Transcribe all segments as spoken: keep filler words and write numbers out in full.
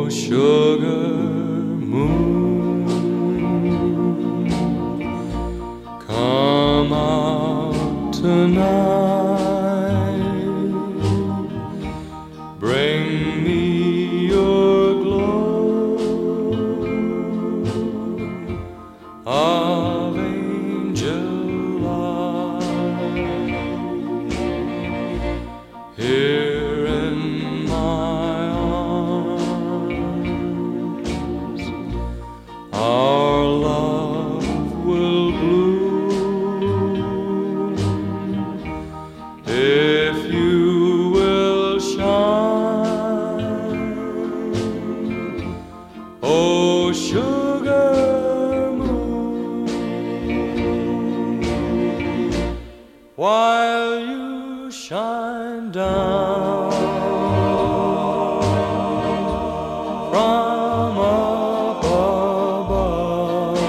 Oh, sugar moon, come out tonight, bring me your glow of angel light. Here in my arms our love will bloom if you will shine. Oh, sugar moon, while you shine down from up above,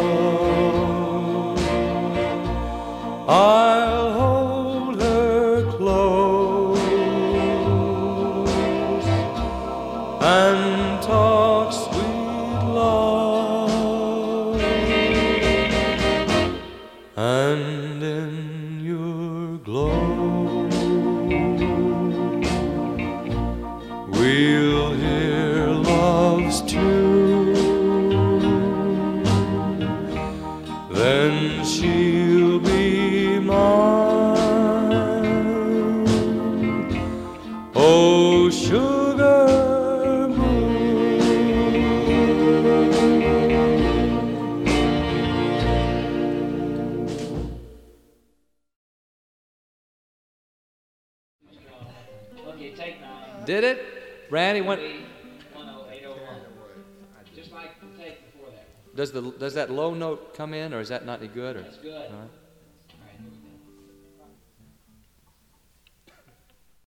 I'll hold her close and talk sweet love, and in your glow we'll hear love's tune. Then she'll be mine. Oh, sugar moon. Okay, take nine. Did it? Randy went. one oh eight oh one. Just like the take before that one. Does the does that low note come in, or is that not any good? Or? That's good. All right.